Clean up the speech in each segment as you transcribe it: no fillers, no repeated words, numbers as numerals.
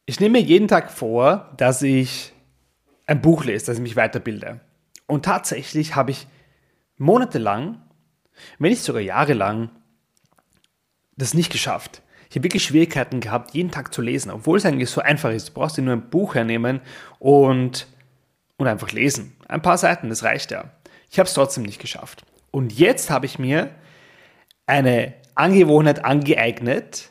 Ich nehme mir jeden Tag vor, dass ich ein Buch lese, dass ich mich weiterbilde. Und tatsächlich habe ich monatelang, wenn nicht sogar jahrelang, das nicht geschafft. Ich habe wirklich Schwierigkeiten gehabt, jeden Tag zu lesen, obwohl es eigentlich so einfach ist. Du brauchst dir nur ein Buch hernehmen und einfach lesen. Ein paar Seiten, das reicht ja. Ich habe es trotzdem nicht geschafft. Und jetzt habe ich mir eine Angewohnheit angeeignet,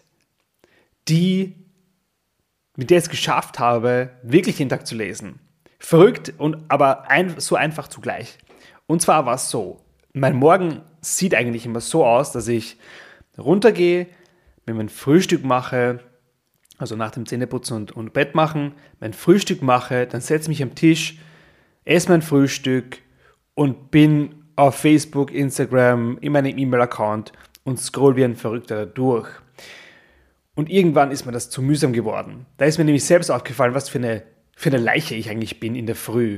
mit der ich es geschafft habe, wirklich jeden Tag zu lesen. Verrückt, aber so einfach zugleich. Und zwar war es so, mein Morgen sieht eigentlich immer so aus, dass ich runtergehe, mir mein Frühstück mache, also nach dem Zähneputzen und Bett machen, mein Frühstück mache, dann setze mich am Tisch, esse mein Frühstück und bin auf Facebook, Instagram, in meinem E-Mail-Account und scroll wie ein Verrückter durch. Und irgendwann ist mir das zu mühsam geworden. Da ist mir nämlich selbst aufgefallen, was für eine Leiche ich eigentlich bin in der Früh.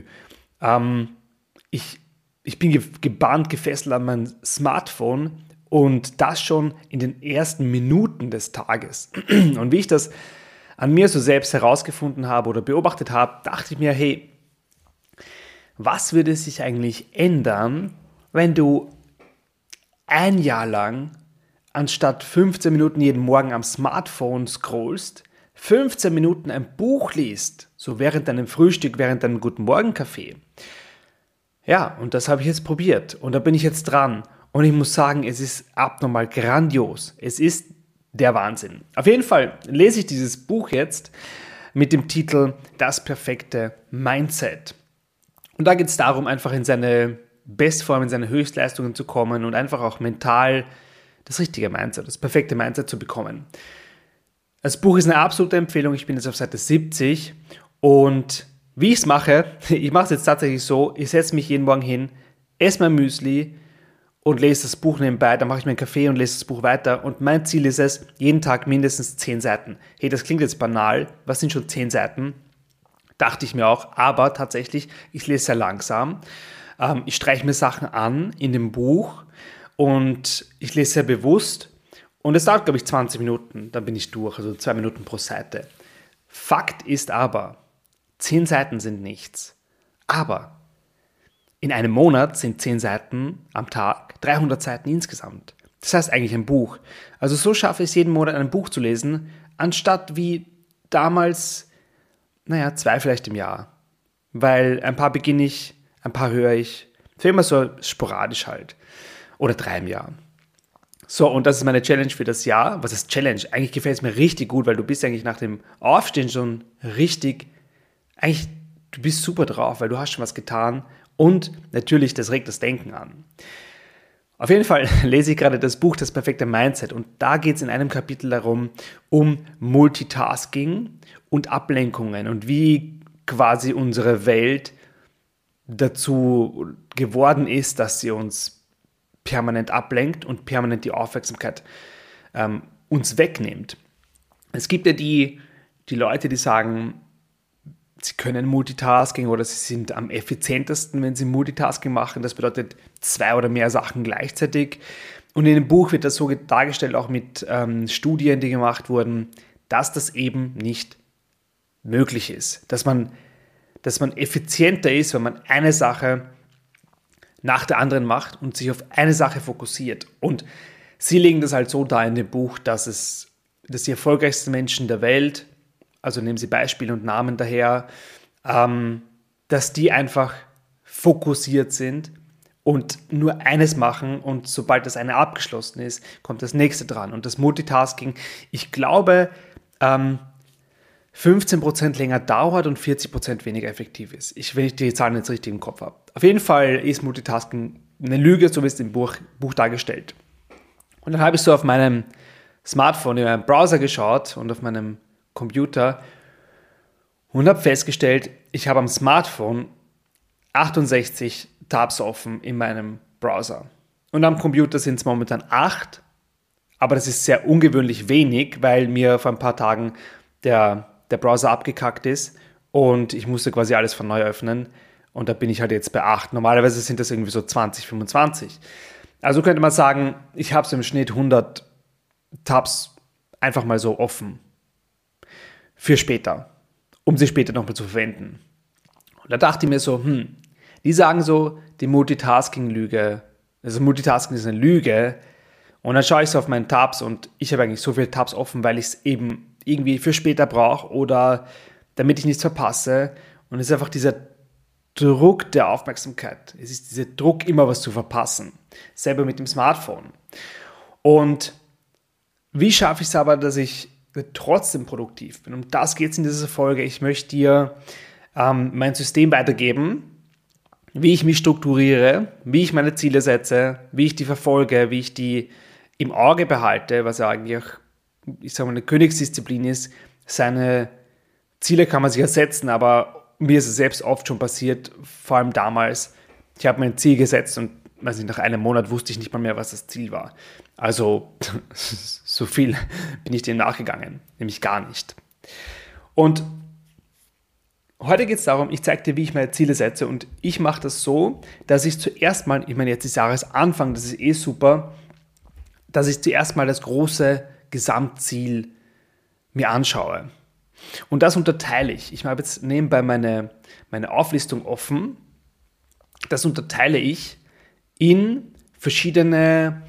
Ich bin gebannt, gefesselt an mein Smartphone und das schon in den ersten Minuten des Tages. Und wie ich das an mir so selbst herausgefunden habe oder beobachtet habe, dachte ich mir, hey, was würde sich eigentlich ändern, wenn du ein Jahr lang anstatt 15 Minuten jeden Morgen am Smartphone scrollst, 15 Minuten ein Buch liest, so während deinem Frühstück, während deinem Guten Morgen Kaffee. Ja, und das habe ich jetzt probiert und da bin ich jetzt dran und ich muss sagen, es ist abnormal grandios. Es ist der Wahnsinn. Auf jeden Fall lese ich dieses Buch jetzt mit dem Titel Das perfekte Mindset. Und da geht es darum, einfach in seine Bestform, in seine Höchstleistungen zu kommen und einfach auch mental das richtige Mindset, das perfekte Mindset zu bekommen. Das Buch ist eine absolute Empfehlung. Ich bin jetzt auf Seite 70 und wie ich es mache, ich mache es jetzt tatsächlich so, ich setze mich jeden Morgen hin, esse mein Müsli und lese das Buch nebenbei, dann mache ich meinen Kaffee und lese das Buch weiter und mein Ziel ist es, jeden Tag mindestens 10 Seiten. Hey, das klingt jetzt banal, was sind schon 10 Seiten? Dachte ich mir auch, aber tatsächlich, ich lese sehr langsam. Ich streiche mir Sachen an in dem Buch und ich lese sehr bewusst und es dauert, glaube ich, 20 Minuten, dann bin ich durch, also 2 Minuten pro Seite. Fakt ist aber, 10 Seiten sind nichts, aber in einem Monat sind 10 Seiten am Tag 300 Seiten insgesamt. Das heißt eigentlich ein Buch. Also so schaffe ich es jeden Monat ein Buch zu lesen, anstatt wie damals, 2 vielleicht im Jahr. Weil ein paar beginne ich, ein paar höre ich, für immer so sporadisch halt. Oder 3 im Jahr. So, und das ist meine Challenge für das Jahr. Was ist Challenge? Eigentlich gefällt es mir richtig gut, weil du bist eigentlich nach dem Aufstehen schon du bist super drauf, weil du hast schon was getan und natürlich, das regt das Denken an. Auf jeden Fall lese ich gerade das Buch Das perfekte Mindset und da geht es in einem Kapitel darum, um Multitasking und Ablenkungen und wie quasi unsere Welt dazu geworden ist, dass sie uns permanent ablenkt und permanent die Aufmerksamkeit uns wegnimmt. Es gibt ja die Leute, die sagen, sie können Multitasking oder sie sind am effizientesten, wenn sie Multitasking machen. Das bedeutet 2 oder mehr Sachen gleichzeitig. Und in dem Buch wird das so dargestellt, auch mit Studien, die gemacht wurden, dass das eben nicht möglich ist. Dass man effizienter ist, wenn man eine Sache nach der anderen macht und sich auf eine Sache fokussiert. Und sie legen das halt so dar in dem Buch, dass die erfolgreichsten Menschen der Welt, also nehmen sie Beispiele und Namen daher, dass die einfach fokussiert sind und nur eines machen und sobald das eine abgeschlossen ist, kommt das nächste dran. Und das Multitasking, ich glaube, 15% länger dauert und 40% weniger effektiv ist. Wenn ich die Zahlen jetzt richtig im Kopf habe. Auf jeden Fall ist Multitasking eine Lüge, so wie es im Buch dargestellt. Und dann habe ich so auf meinem Smartphone in meinem Browser geschaut und auf meinem Computer und habe festgestellt, ich habe am Smartphone 68 Tabs offen in meinem Browser. Und am Computer sind es momentan 8, aber das ist sehr ungewöhnlich wenig, weil mir vor ein paar Tagen der Browser abgekackt ist und ich musste quasi alles von neu öffnen und da bin ich halt jetzt bei 8. Normalerweise sind das irgendwie so 20, 25. Also könnte man sagen, ich habe so im Schnitt 100 Tabs einfach mal so offen. für später, um sie später nochmal zu verwenden. Und da dachte ich mir so, die sagen so, die Multitasking-Lüge, also Multitasking ist eine Lüge. Und dann schaue ich so auf meinen Tabs und ich habe eigentlich so viele Tabs offen, weil ich es eben irgendwie für später brauche oder damit ich nichts verpasse. Und es ist einfach dieser Druck der Aufmerksamkeit. Es ist dieser Druck, immer was zu verpassen. Selber mit dem Smartphone. Und wie schaffe ich es aber, dass ich trotzdem produktiv bin? Um das geht es in dieser Folge. Ich möchte dir mein System weitergeben, wie ich mich strukturiere, wie ich meine Ziele setze, wie ich die verfolge, wie ich die im Auge behalte, was ja eigentlich, ich sage mal, eine Königsdisziplin ist. Seine Ziele kann man sich ersetzen, aber mir ist es selbst oft schon passiert, vor allem damals. Ich habe mir ein Ziel gesetzt und nach einem Monat wusste ich nicht mal mehr, was das Ziel war. Also so viel bin ich dem nachgegangen, nämlich gar nicht. Und heute geht es darum, ich zeige dir, wie ich meine Ziele setze und ich mache das so, dass ich zuerst mal, ich meine jetzt ist Jahresanfang, das ist super, dass ich zuerst mal das große Gesamtziel mir anschaue. Und das unterteile ich. Ich habe jetzt nebenbei meine Auflistung offen. Das unterteile ich in verschiedene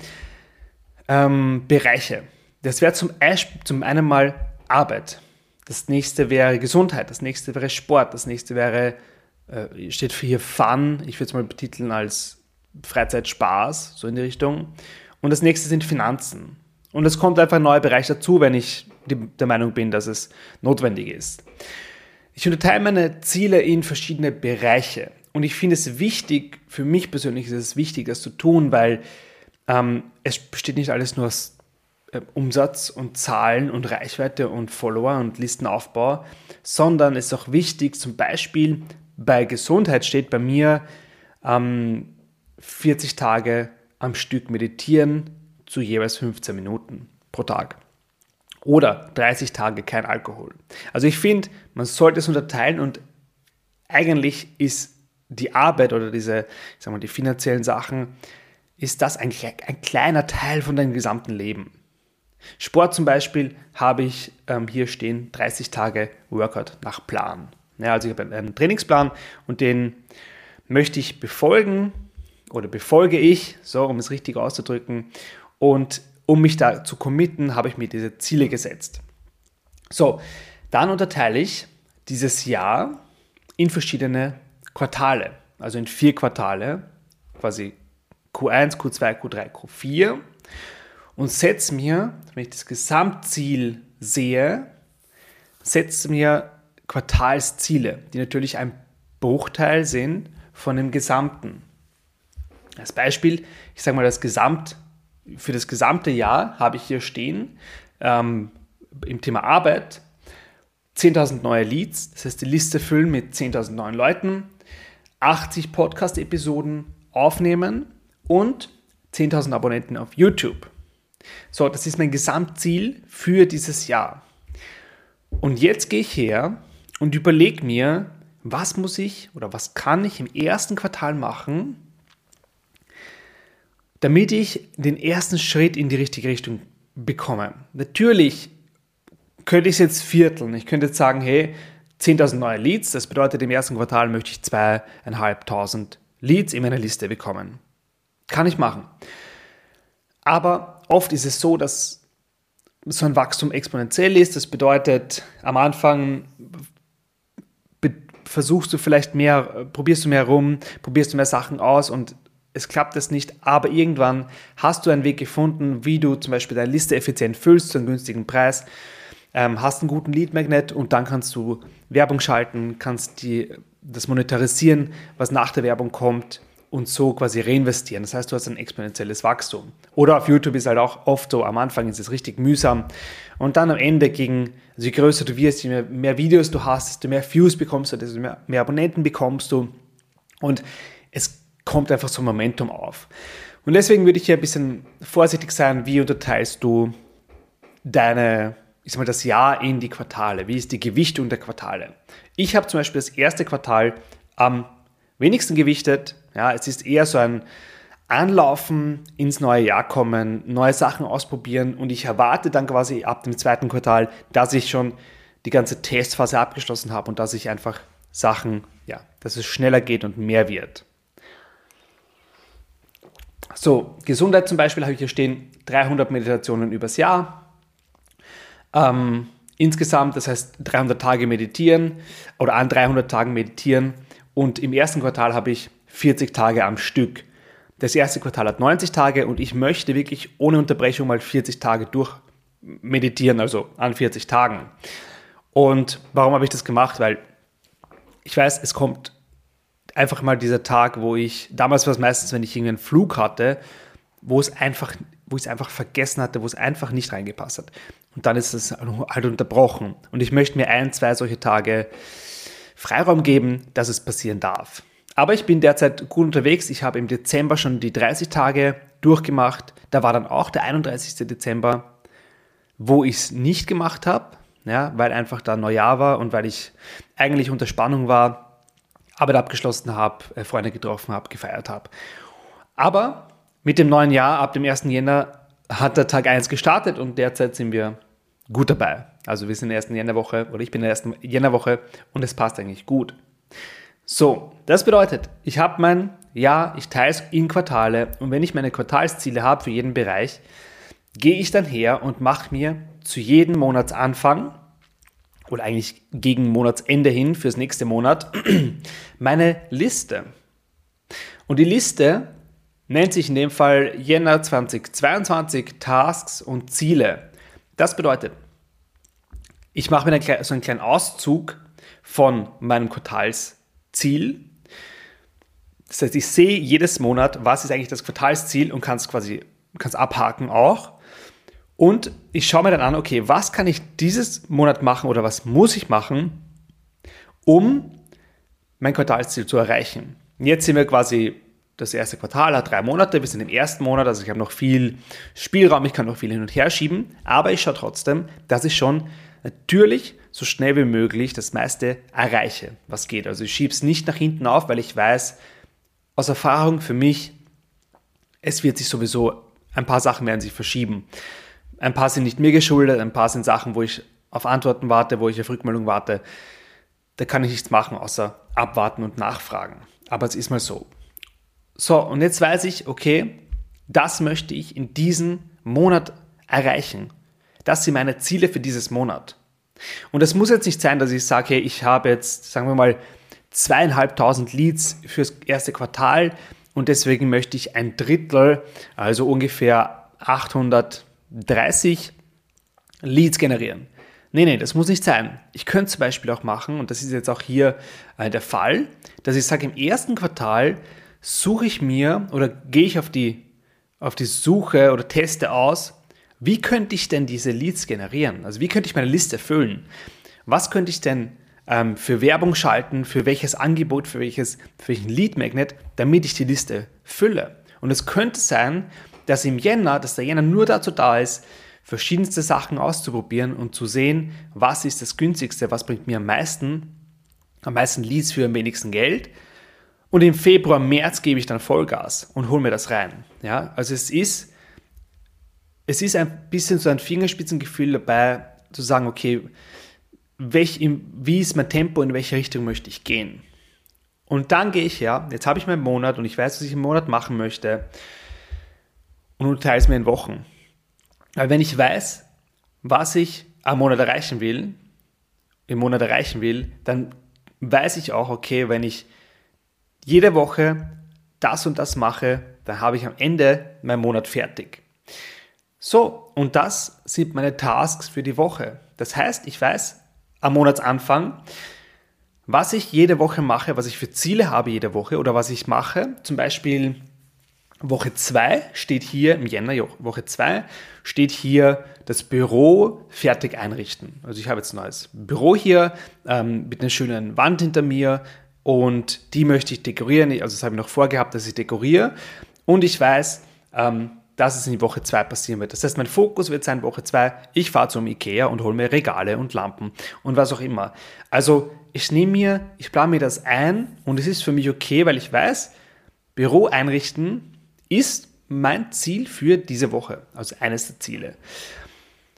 Bereiche. Das wäre zum einen mal Arbeit. Das nächste wäre Gesundheit. Das nächste wäre Sport. Das nächste wäre, steht für hier Fun. Ich würde es mal betiteln als Freizeit, Spaß, so in die Richtung. Und das nächste sind Finanzen. Und es kommt einfach ein neuer Bereich dazu, wenn ich der Meinung bin, dass es notwendig ist. Ich unterteile meine Ziele in verschiedene Bereiche. Und ich finde es wichtig, für mich persönlich ist es wichtig, das zu tun, weil es besteht nicht alles nur aus Umsatz und Zahlen und Reichweite und Follower und Listenaufbau, sondern es ist auch wichtig, zum Beispiel bei Gesundheit steht bei mir 40 Tage am Stück meditieren zu jeweils 15 Minuten pro Tag. Oder 30 Tage kein Alkohol. Also ich finde, man sollte es unterteilen und eigentlich ist die Arbeit oder die finanziellen Sachen, ist das eigentlich ein kleiner Teil von deinem gesamten Leben. Sport zum Beispiel habe ich hier stehen, 30 Tage Workout nach Plan. Ja, also ich habe einen Trainingsplan und den möchte ich befolgen oder befolge ich, so um es richtig auszudrücken. Und um mich da zu committen, habe ich mir diese Ziele gesetzt. So, dann unterteile ich dieses Jahr in verschiedene Quartale, also in 4 Quartale, quasi Q1, Q2, Q3, Q4 und setze mir, wenn ich das Gesamtziel sehe, setze mir Quartalsziele, die natürlich ein Bruchteil sind von dem Gesamten. Als Beispiel, ich sage mal, für das gesamte Jahr habe ich hier stehen, im Thema Arbeit, 10.000 neue Leads, das heißt die Liste füllen mit 10.000 neuen Leuten, 80 Podcast-Episoden aufnehmen und 10.000 Abonnenten auf YouTube. So, das ist mein Gesamtziel für dieses Jahr. Und jetzt gehe ich her und überlege mir, was muss ich oder was kann ich im ersten Quartal machen, damit ich den ersten Schritt in die richtige Richtung bekomme. Natürlich könnte ich es jetzt vierteln. Ich könnte jetzt sagen, hey, 10.000 neue Leads, das bedeutet, im ersten Quartal möchte ich 2.500 Leads in meiner Liste bekommen. Kann ich machen. Aber oft ist es so, dass so ein Wachstum exponentiell ist. Das bedeutet, am Anfang probierst du mehr rum, probierst du mehr Sachen aus und es klappt es nicht, aber irgendwann hast du einen Weg gefunden, wie du zum Beispiel deine Liste effizient füllst zu einem günstigen Preis, hast einen guten Lead-Magnet und dann kannst du Werbung schalten, kannst das monetarisieren, was nach der Werbung kommt und so quasi reinvestieren. Das heißt, du hast ein exponentielles Wachstum. Oder auf YouTube ist halt auch oft so, am Anfang ist es richtig mühsam und dann am Ende je größer du wirst, je mehr Videos du hast, desto mehr Views bekommst du, desto mehr Abonnenten bekommst du und es kommt einfach so ein Momentum auf. Und deswegen würde ich hier ein bisschen vorsichtig sein, wie unterteilst du das Jahr in die Quartale? Wie ist die Gewichtung der Quartale? Ich habe zum Beispiel das erste Quartal am wenigsten gewichtet. Ja, es ist eher so ein Anlaufen, ins neue Jahr kommen, neue Sachen ausprobieren und ich erwarte dann quasi ab dem zweiten Quartal, dass ich schon die ganze Testphase abgeschlossen habe und dass ich einfach Sachen, ja, dass es schneller geht und mehr wird. So, Gesundheit zum Beispiel habe ich hier stehen, 300 Meditationen übers Jahr. Insgesamt, das heißt 300 Tage meditieren oder an 300 Tagen meditieren und im ersten Quartal habe ich 40 Tage am Stück. Das erste Quartal hat 90 Tage und ich möchte wirklich ohne Unterbrechung mal 40 Tage durch meditieren, also an 40 Tagen. Und warum habe ich das gemacht? Weil ich weiß, es kommt einfach mal dieser Tag, damals war es meistens, wenn ich irgendeinen Flug hatte, wo ich es einfach vergessen hatte, wo es einfach nicht reingepasst hat. Und dann ist es halt unterbrochen. Und ich möchte mir 1, 2 solche Tage Freiraum geben, dass es passieren darf. Aber ich bin derzeit gut unterwegs. Ich habe im Dezember schon die 30 Tage durchgemacht. Da war dann auch der 31. Dezember, wo ich es nicht gemacht habe, ja, weil einfach da Neujahr war und weil ich eigentlich unter Spannung war, Arbeit abgeschlossen habe, Freunde getroffen habe, gefeiert habe. Aber mit dem neuen Jahr, ab dem 1. Jänner, hat der Tag 1 gestartet und derzeit sind wir gut dabei. Also wir sind in der ersten Jännerwoche oder ich bin in der ersten Jännerwoche und es passt eigentlich gut. So, das bedeutet, ich habe mein Jahr, ich teile es in Quartale und wenn ich meine Quartalsziele habe für jeden Bereich, gehe ich dann her und mache mir zu jedem Monatsanfang oder eigentlich gegen Monatsende hin fürs nächste Monat meine Liste. Und die Liste nennt sich in dem Fall Jänner 2022 Tasks und Ziele. Das bedeutet, ich mache mir so einen kleinen Auszug von meinem Quartalsziel. Das heißt, ich sehe jedes Monat, was ist eigentlich das Quartalsziel und kann es abhaken auch. Und ich schaue mir dann an, okay, was kann ich dieses Monat machen oder was muss ich machen, um mein Quartalsziel zu erreichen. Jetzt sind wir quasi, das erste Quartal hat 3 Monate, wir sind im ersten Monat, also ich habe noch viel Spielraum, ich kann noch viel hin und her schieben, aber ich schaue trotzdem, dass ich schon natürlich so schnell wie möglich das meiste erreiche, was geht. Also ich schiebe es nicht nach hinten auf, weil ich weiß, aus Erfahrung für mich, es wird sich sowieso, ein paar Sachen werden sich verschieben. Ein paar sind nicht mir geschuldet, ein paar sind Sachen, wo ich auf Antworten warte, wo ich auf Rückmeldung warte. Da kann ich nichts machen, außer abwarten und nachfragen. Aber es ist mal so. So, und jetzt weiß ich, okay, das möchte ich in diesem Monat erreichen. Das sind meine Ziele für dieses Monat. Und es muss jetzt nicht sein, dass ich sage, hey, ich habe jetzt, sagen wir mal, 2.500 Leads fürs erste Quartal und deswegen möchte ich 1/3, also ungefähr 830 Leads generieren. Nee, das muss nicht sein. Ich könnte zum Beispiel auch machen, und das ist jetzt auch hier der Fall, dass ich sage, im ersten Quartal suche ich mir oder gehe ich auf die Suche oder teste aus, wie könnte ich denn diese Leads generieren? Also wie könnte ich meine Liste füllen? Was könnte ich denn für Werbung schalten, für welches Angebot, für welchen Lead Magnet, damit ich die Liste fülle? Und es könnte sein, dass der Jänner nur dazu da ist, verschiedenste Sachen auszuprobieren und zu sehen, was ist das günstigste, was bringt mir am meisten Leads für am wenigsten Geld. Und im Februar, März gebe ich dann Vollgas und hole mir das rein. Ja, also es ist ein bisschen so ein Fingerspitzengefühl dabei, zu sagen, okay, wie ist mein Tempo, in welche Richtung möchte ich gehen? Und dann gehe ich her, jetzt habe ich meinen Monat und ich weiß, was ich im Monat machen möchte und teile es mir in Wochen. Weil wenn ich weiß, was ich im Monat erreichen will, dann weiß ich auch, okay, wenn ich jede Woche das und das mache, dann habe ich am Ende meinen Monat fertig. So, und das sind meine Tasks für die Woche. Das heißt, ich weiß am Monatsanfang, was ich jede Woche mache, was ich für Ziele habe jede Woche oder was ich mache. Zum Beispiel Woche 2 steht hier im Jänner, Woche 2 steht hier das Büro fertig einrichten. Also ich habe jetzt ein neues Büro hier mit einer schönen Wand hinter mir und die möchte ich dekorieren. Also das habe ich noch vorgehabt, dass ich dekoriere und ich weiß, dass es in die Woche 2 passieren wird. Das heißt, mein Fokus wird sein, Woche 2, ich fahre zum Ikea und hole mir Regale und Lampen und was auch immer. Also ich plane mir das ein und es ist für mich okay, weil ich weiß, Büro einrichten ist mein Ziel für diese Woche, also eines der Ziele.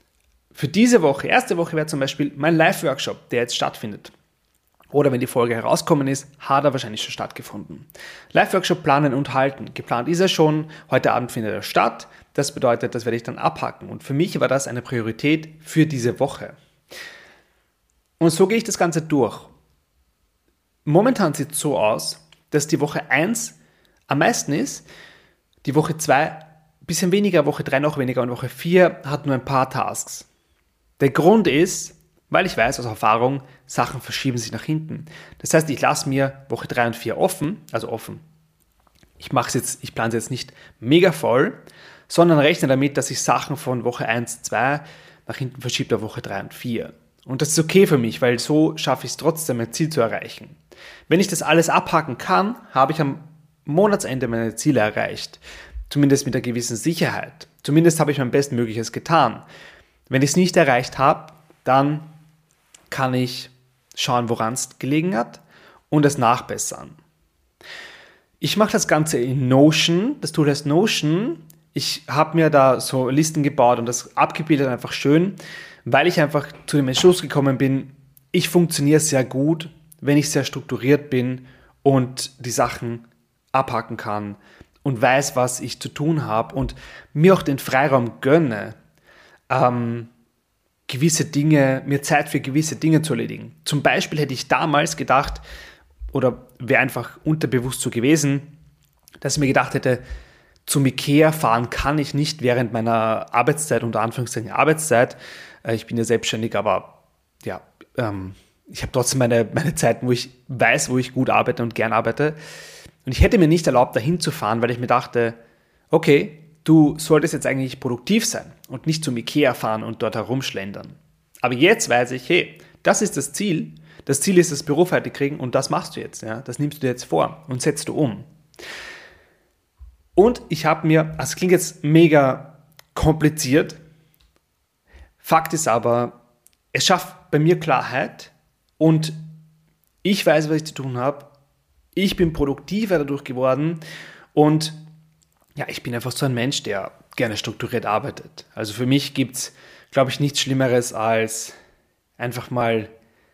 für diese Woche, erste Woche wäre zum Beispiel mein Live-Workshop, der jetzt stattfindet. Oder wenn die Folge herauskommen ist, hat er wahrscheinlich schon stattgefunden. Live-Workshop planen und halten. Geplant ist er schon, heute Abend findet er statt. Das bedeutet, das werde ich dann abhaken. Und für mich war das eine Priorität für diese Woche. Und so gehe ich das Ganze durch. Momentan sieht es so aus, dass die Woche 1 am meisten ist, die Woche 2 ein bisschen weniger, Woche 3 noch weniger und Woche 4 hat nur ein paar Tasks. Der Grund ist, weil ich weiß aus Erfahrung, Sachen verschieben sich nach hinten. Das heißt, ich lasse mir Woche 3 und 4 offen. Ich plane es jetzt nicht mega voll, sondern rechne damit, dass ich Sachen von Woche 1, 2 nach hinten verschiebe auf Woche 3 und 4. Und das ist okay für mich, weil so schaffe ich es trotzdem, mein Ziel zu erreichen. Wenn ich das alles abhaken kann, habe ich am Monatsende meine Ziele erreicht. Zumindest mit einer gewissen Sicherheit. Zumindest habe ich mein Bestmögliches getan. Wenn ich es nicht erreicht habe, dann kann ich schauen, woran es gelegen hat und es nachbessern. Ich mache das Ganze in Notion. Das Tool heißt Notion. Ich habe mir da so Listen gebaut und das abgebildet einfach schön, weil ich einfach zu dem Entschluss gekommen bin, ich funktioniere sehr gut, wenn ich sehr strukturiert bin und die Sachen abhaken kann und weiß, was ich zu tun habe und mir auch den Freiraum gönne, mir Zeit für gewisse Dinge zu erledigen. Zum Beispiel hätte ich damals gedacht, oder wäre einfach unterbewusst so gewesen, dass ich mir gedacht hätte, zum Ikea fahren kann ich nicht während meiner Arbeitszeit, unter Anführungszeichen Arbeitszeit. Ich bin ja selbstständig, aber ja, ich habe trotzdem meine Zeiten, wo ich weiß, wo ich gut arbeite und gern arbeite. Und ich hätte mir nicht erlaubt, dahin zu fahren, weil ich mir dachte, okay, du solltest jetzt eigentlich produktiv sein und nicht zum Ikea fahren und dort herumschlendern. Aber jetzt weiß ich, hey, das ist das Ziel. Das Ziel ist, das Büro fertig kriegen und das machst du jetzt. Ja? Das nimmst du dir jetzt vor und setzt du um. Und ich habe mir, es klingt jetzt mega kompliziert, Fakt ist aber, es schafft bei mir Klarheit und ich weiß, was ich zu tun habe. Ich bin produktiver dadurch geworden und ja, ich bin einfach so ein Mensch, der gerne strukturiert arbeitet. Also für mich gibt es, glaube ich, nichts Schlimmeres als einfach mal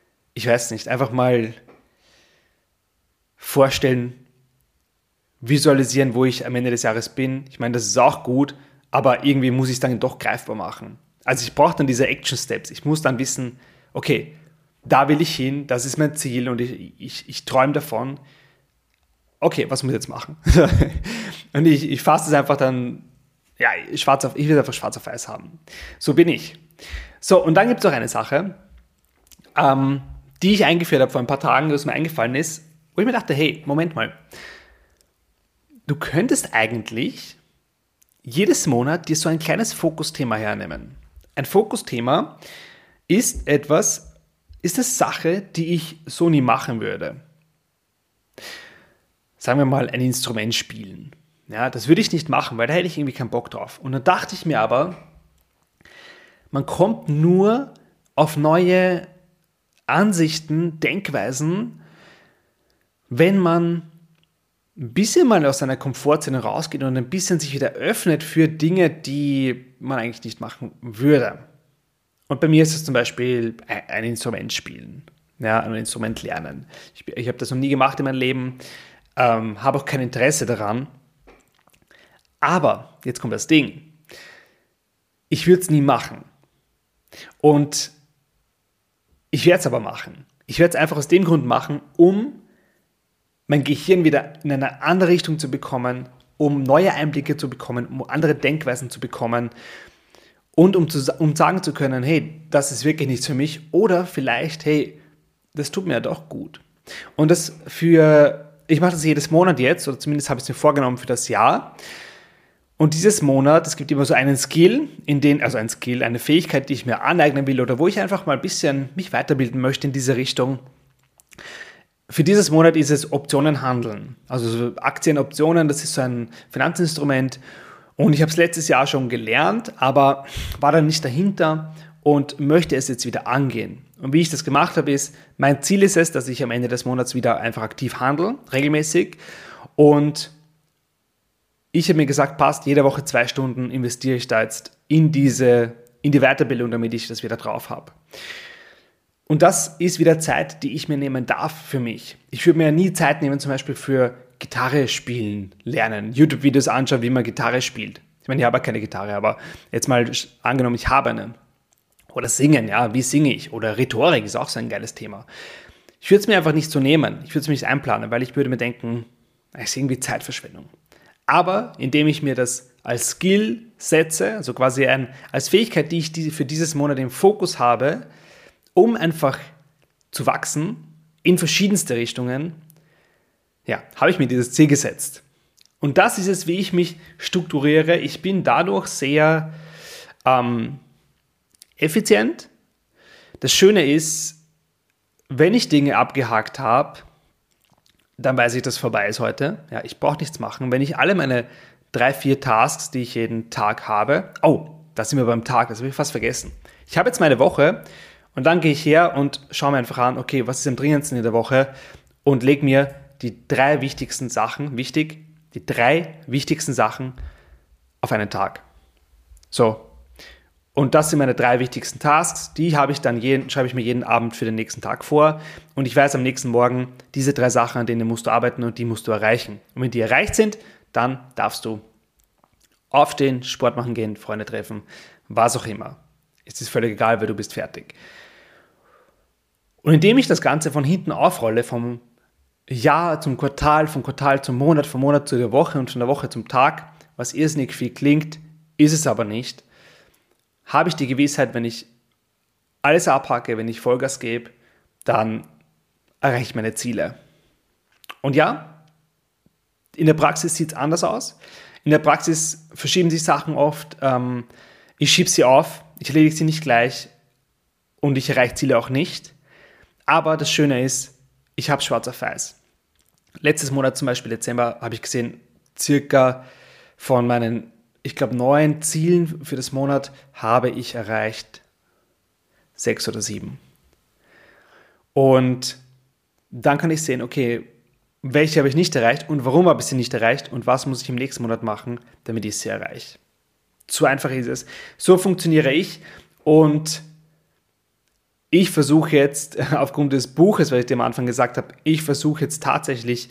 vorstellen, visualisieren, wo ich am Ende des Jahres bin. Ich meine, das ist auch gut, aber irgendwie muss ich es dann doch greifbar machen. Also ich brauche dann diese Action Steps. Ich muss dann wissen, okay, da will ich hin, das ist mein Ziel und ich träume davon. Okay, was muss ich jetzt machen? Und ich fasse es einfach dann, ja, ich will einfach schwarz auf weiß haben. So bin ich. So, und dann gibt es noch eine Sache, die ich eingeführt habe vor ein paar Tagen, was mir eingefallen ist, wo ich mir dachte, hey, Moment mal, du könntest eigentlich jedes Monat dir so ein kleines Fokusthema hernehmen. Ein Fokusthema ist eine Sache, die ich so nie machen würde. Sagen wir mal, ein Instrument spielen. Ja, das würde ich nicht machen, weil da hätte ich irgendwie keinen Bock drauf. Und dann dachte ich mir aber, man kommt nur auf neue Ansichten, Denkweisen, wenn man ein bisschen mal aus seiner Komfortzone rausgeht und ein bisschen sich wieder öffnet für Dinge, die man eigentlich nicht machen würde. Und bei mir ist es zum Beispiel ein Instrument spielen, ja, ein Instrument lernen. Ich habe das noch nie gemacht in meinem Leben, habe auch kein Interesse daran. Aber, jetzt kommt das Ding, ich würde es nie machen. Und ich werde es aber machen. Ich werde es einfach aus dem Grund machen, um mein Gehirn wieder in eine andere Richtung zu bekommen, um neue Einblicke zu bekommen, um andere Denkweisen zu bekommen und um sagen zu können, hey, das ist wirklich nichts für mich oder vielleicht, hey, das tut mir ja doch gut. Und ich mache das jedes Monat jetzt, oder zumindest habe ich es mir vorgenommen für das Jahr. Und dieses Monat, es gibt immer so einen Skill, eine Fähigkeit, die ich mir aneignen will oder wo ich einfach mal ein bisschen mich weiterbilden möchte in diese Richtung. Für dieses Monat ist es Optionen handeln. Also so Aktienoptionen, das ist so ein Finanzinstrument. Und ich habe es letztes Jahr schon gelernt, aber war dann nicht dahinter und möchte es jetzt wieder angehen. Und wie ich das gemacht habe, ist, mein Ziel ist es, dass ich am Ende des Monats wieder einfach aktiv handle, regelmäßig. Und ich habe mir gesagt, passt, jede Woche 2 Stunden investiere ich da jetzt in diese in die Weiterbildung, damit ich das wieder drauf habe. Und das ist wieder Zeit, die ich mir nehmen darf für mich. Ich würde mir ja nie Zeit nehmen, zum Beispiel für Gitarre spielen, lernen, YouTube-Videos anschauen, wie man Gitarre spielt. Ich meine, ich habe ja keine Gitarre, aber jetzt mal angenommen, ich habe eine. Oder singen, ja, wie singe ich? Oder Rhetorik ist auch so ein geiles Thema. Ich würde es mir einfach nicht so nehmen. Ich würde es mir nicht einplanen, weil ich würde mir denken, es ist irgendwie Zeitverschwendung. Aber indem ich mir das als Skill setze, also quasi als Fähigkeit, die ich für dieses Monat im Fokus habe, um einfach zu wachsen in verschiedenste Richtungen, ja, habe ich mir dieses Ziel gesetzt. Und das ist es, wie ich mich strukturiere. Ich bin dadurch sehr effizient. Das Schöne ist, wenn ich Dinge abgehakt habe, dann weiß ich, dass vorbei ist heute. Ja, ich brauche nichts machen. Wenn ich alle meine 3-4 Tasks, die ich jeden Tag habe, da sind wir beim Tag, das habe ich fast vergessen. Ich habe jetzt meine Woche und dann gehe ich her und schaue mir einfach an, okay, was ist am dringendsten in der Woche und lege mir die 3 wichtigsten Sachen auf einen Tag. So. Und das sind meine 3 wichtigsten Tasks, die schreibe ich mir jeden Abend für den nächsten Tag vor und ich weiß am nächsten Morgen, diese 3 Sachen, an denen musst du arbeiten und die musst du erreichen. Und wenn die erreicht sind, dann darfst du aufstehen, Sport machen gehen, Freunde treffen, was auch immer. Es ist völlig egal, weil du bist fertig. Und indem ich das Ganze von hinten aufrolle, vom Jahr zum Quartal, vom Quartal zum Monat, vom Monat zu der Woche und von der Woche zum Tag, was irrsinnig viel klingt, ist es aber nicht, habe ich die Gewissheit, wenn ich alles abhacke, wenn ich Vollgas gebe, dann erreiche ich meine Ziele. Und ja, in der Praxis sieht es anders aus. In der Praxis verschieben sich Sachen oft. Ich schiebe sie auf, ich erledige sie nicht gleich und ich erreiche Ziele auch nicht. Aber das Schöne ist, ich habe schwarz auf weiß. Letztes Monat, zum Beispiel Dezember, habe ich gesehen, circa von meinen 9 Zielen für das Monat habe ich erreicht 6 oder 7. Und dann kann ich sehen, okay, welche habe ich nicht erreicht und warum habe ich sie nicht erreicht und was muss ich im nächsten Monat machen, damit ich sie erreiche. So einfach ist es. So funktioniere ich und ich versuche jetzt, aufgrund des Buches, weil ich dir am Anfang gesagt habe, ich versuche jetzt tatsächlich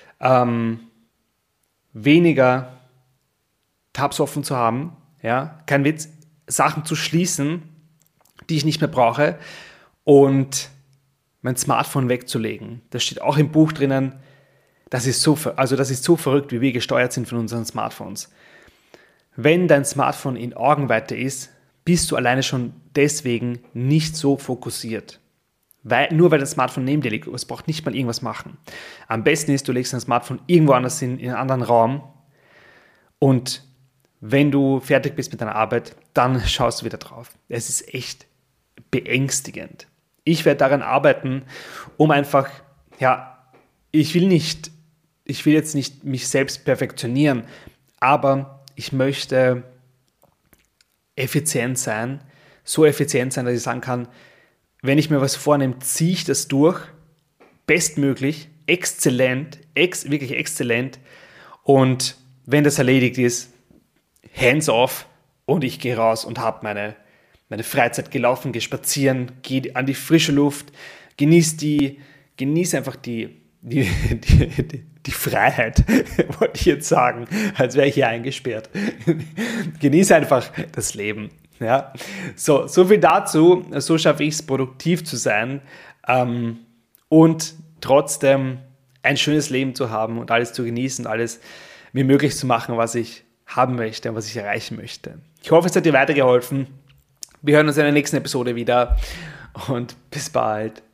weniger Tabs offen zu haben, ja, kein Witz, Sachen zu schließen, die ich nicht mehr brauche und mein Smartphone wegzulegen. Das steht auch im Buch drinnen. Das ist so verrückt, wie wir gesteuert sind von unseren Smartphones. Wenn dein Smartphone in Augenweite ist, bist du alleine schon deswegen nicht so fokussiert. Nur weil das Smartphone neben dir liegt, es braucht nicht mal irgendwas machen. Am besten ist, du legst dein Smartphone irgendwo anders in einen anderen Raum und wenn du fertig bist mit deiner Arbeit, dann schaust du wieder drauf. Es ist echt beängstigend. Ich werde daran arbeiten, um einfach, ich will jetzt nicht mich selbst perfektionieren, aber ich möchte effizient sein, so effizient sein, dass ich sagen kann, wenn ich mir was vornehme, ziehe ich das durch, bestmöglich, exzellent, wirklich exzellent und wenn das erledigt ist, hands off und ich gehe raus und habe meine Freizeit gelaufen, gehe spazieren, gehe an die frische Luft, genieße einfach die Freiheit, wollte ich jetzt sagen, als wäre ich hier eingesperrt. Genieße einfach das Leben. Ja? So viel dazu. So schaffe ich es, produktiv zu sein und trotzdem ein schönes Leben zu haben und alles zu genießen, alles mir möglich zu machen, was ich haben möchte und was ich erreichen möchte. Ich hoffe, es hat dir weitergeholfen. Wir hören uns in der nächsten Episode wieder und bis bald.